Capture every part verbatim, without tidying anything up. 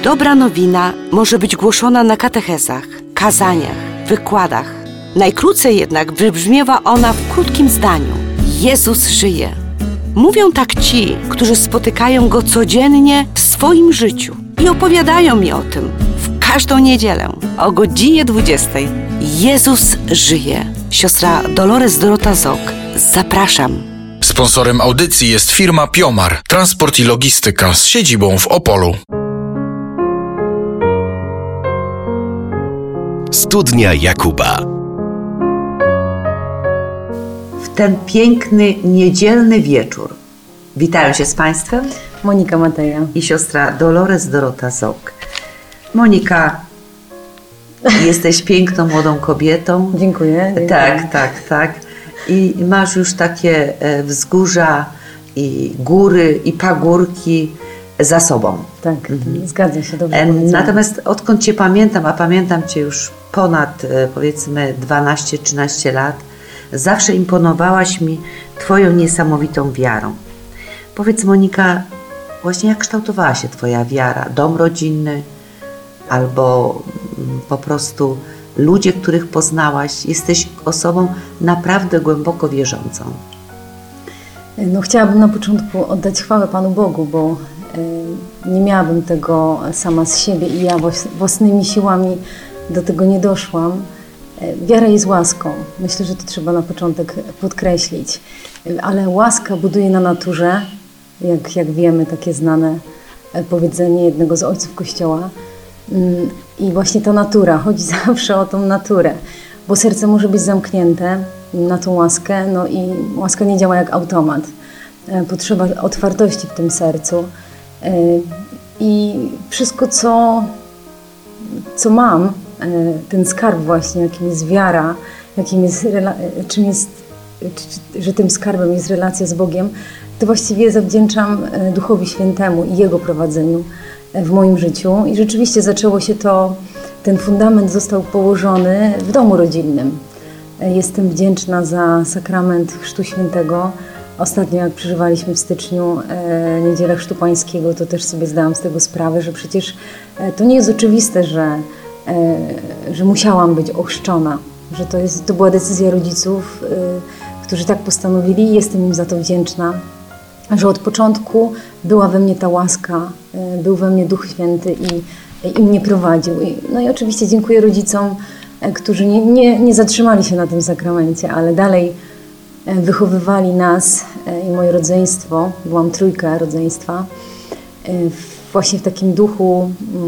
Dobra nowina może być głoszona na katechezach, kazaniach, wykładach. Najkrócej jednak wybrzmiewa ona w krótkim zdaniu. Jezus żyje. Mówią tak ci, którzy spotykają Go codziennie w swoim życiu i opowiadają mi o tym w każdą niedzielę o godzinie dwudziestej. Jezus żyje. Siostra Dolores Dorota Zok. Zapraszam. Sponsorem audycji jest firma Piomar, transport i logistyka z siedzibą w Opolu. Studnia Jakuba. W ten piękny, niedzielny wieczór witają się z Państwem Monika Mateja i siostra Dolores Dorota Zok. Monika, jesteś piękną, młodą kobietą. Dziękuję. dziękuję. Tak, tak, tak. I masz już takie wzgórza i góry i pagórki za sobą. Tak, mhm. Zgadza się, dobrze powiedziane. Natomiast odkąd Cię pamiętam, a pamiętam Cię już ponad powiedzmy dwanaście trzynaście lat, zawsze imponowałaś mi Twoją niesamowitą wiarą. Powiedz, Monika, właśnie jak kształtowała się Twoja wiara? Dom rodzinny albo po prostu ludzie, których poznałaś? Jesteś osobą naprawdę głęboko wierzącą. No, chciałabym na początku oddać chwałę Panu Bogu, bo y, nie miałabym tego sama z siebie i ja własnymi siłami do tego nie doszłam. Y, wiara jest łaską. Myślę, że to trzeba na początek podkreślić. Y, ale łaska buduje na naturze, jak, jak wiemy, takie znane powiedzenie jednego z ojców Kościoła. Y, I właśnie ta natura, chodzi zawsze o tą naturę, bo serce może być zamknięte na tą łaskę, no i łaska nie działa jak automat. Potrzeba otwartości w tym sercu i wszystko, co, co mam, ten skarb właśnie, jakim jest wiara, jakim jest, czym jest, że tym skarbem jest relacja z Bogiem, to właściwie zawdzięczam Duchowi Świętemu i Jego prowadzeniu w moim życiu. I rzeczywiście zaczęło się to, ten fundament został położony w domu rodzinnym. Jestem wdzięczna za sakrament Chrztu Świętego. Ostatnio, jak przeżywaliśmy w styczniu e, Niedzielę Chrztu Pańskiego, to też sobie zdałam z tego sprawę, że przecież e, to nie jest oczywiste, że, e, że musiałam być ochrzczona, że to, jest, to była decyzja rodziców, e, którzy tak postanowili i jestem im za to wdzięczna, że od początku była we mnie ta łaska, e, był we mnie Duch Święty i, i mnie prowadził. I, no i oczywiście dziękuję rodzicom, którzy nie, nie, nie zatrzymali się na tym sakramencie, ale dalej wychowywali nas i moje rodzeństwo, byłam trójka rodzeństwa, właśnie w takim duchu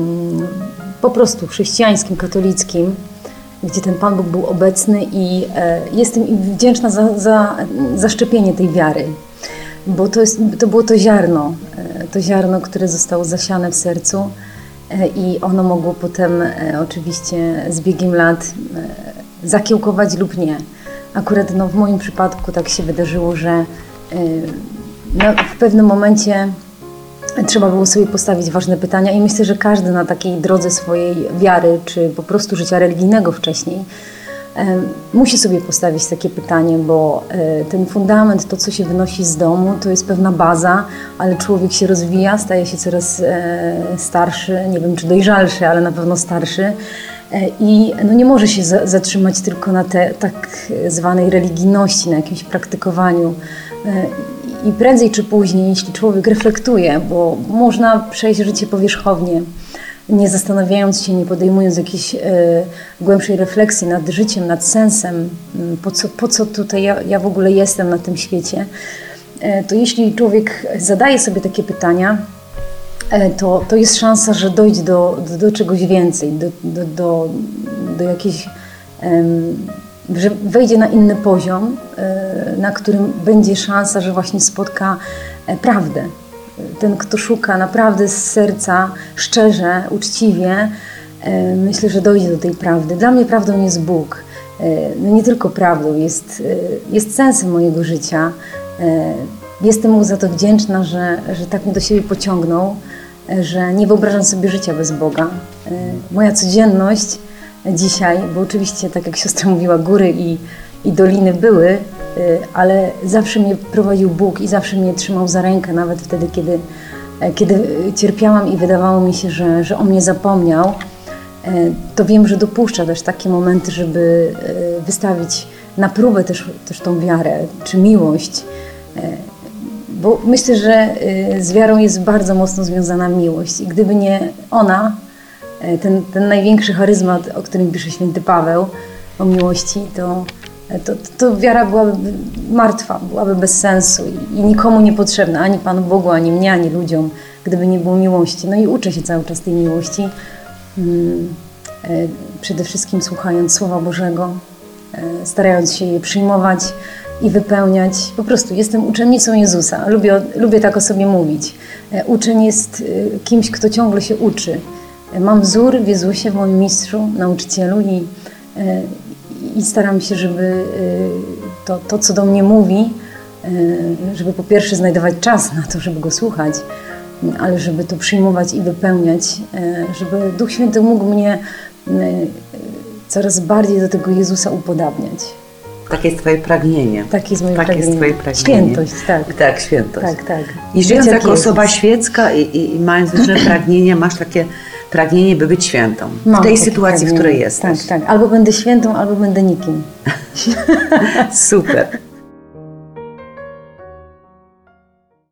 po prostu chrześcijańskim, katolickim, gdzie ten Pan Bóg był obecny i jestem im wdzięczna za, za zaszczepienie tej wiary, bo to, jest, to było to ziarno, to ziarno, które zostało zasiane w sercu. I ono mogło potem e, oczywiście z biegiem lat e, zakiełkować lub nie. Akurat no, w moim przypadku tak się wydarzyło, że e, no, w pewnym momencie trzeba było sobie postawić ważne pytania i myślę, że każdy na takiej drodze swojej wiary, czy po prostu życia religijnego wcześniej, e, musi sobie postawić takie pytanie, bo e, ten fundament, to co się wynosi z domu, to jest pewna baza, ale człowiek się rozwija, staje się coraz e, starszy, nie wiem czy dojrzalszy, ale na pewno starszy e, i no, nie może się za, zatrzymać tylko na te tak zwanej religijności, na jakimś praktykowaniu. E, I prędzej czy później, jeśli człowiek reflektuje, bo można przejść życie powierzchownie, nie zastanawiając się, nie podejmując jakiejś e, głębszej refleksji nad życiem, nad sensem, po co, po co tutaj ja, ja w ogóle jestem na tym świecie, e, to jeśli człowiek zadaje sobie takie pytania, e, to, to jest szansa, że dojdzie do, do, do czegoś więcej, do, do, do, do jakiejś, e, że wejdzie na inny poziom, e, na którym będzie szansa, że właśnie spotka e, prawdę. Ten, kto szuka naprawdę z serca, szczerze, uczciwie, myślę, że dojdzie do tej prawdy. Dla mnie prawdą jest Bóg. No nie tylko prawdą, jest, jest sensem mojego życia. Jestem Mu za to wdzięczna, że, że tak mnie do siebie pociągnął, że nie wyobrażam sobie życia bez Boga. Moja codzienność dzisiaj, bo oczywiście, tak jak siostra mówiła, góry i, i doliny były, ale zawsze mnie prowadził Bóg i zawsze mnie trzymał za rękę, nawet wtedy, kiedy Kiedy cierpiałam i wydawało mi się, że, że on mnie zapomniał, to wiem, że dopuszcza też takie momenty, żeby wystawić na próbę też, też tą wiarę, czy miłość. Bo myślę, że z wiarą jest bardzo mocno związana miłość i gdyby nie ona, ten, ten największy charyzmat, o którym pisze święty Paweł, o miłości, to, to, to wiara byłaby martwa, byłaby bez sensu i, i nikomu niepotrzebna, ani Panu Bogu, ani mnie, ani ludziom, gdyby nie było miłości. No i uczę się cały czas tej miłości, przede wszystkim słuchając Słowa Bożego, starając się je przyjmować i wypełniać. Po prostu jestem uczennicą Jezusa. Lubię, lubię tak o sobie mówić. Uczeń jest kimś, kto ciągle się uczy. Mam wzór w Jezusie, w moim mistrzu, nauczycielu i, i staram się, żeby to, to, co do mnie mówi, żeby po pierwsze znajdować czas na to, żeby go słuchać, ale żeby to przyjmować i wypełniać, żeby Duch Święty mógł mnie coraz bardziej do tego Jezusa upodabniać. Takie jest Twoje pragnienie. Takie jest moje Takie pragnienie. jest Twoje pragnienie. Świętość, tak. Tak, świętość. Tak, tak. I żyjąc Być jak jako osoba Jezus. świecka i, i, i mając różne pragnienia, masz takie pragnienie, by być świętą. Mam w tej takie sytuacji, w pragnienie. której jesteś. Tak, tak. Albo będę świętą, albo będę nikim. Super.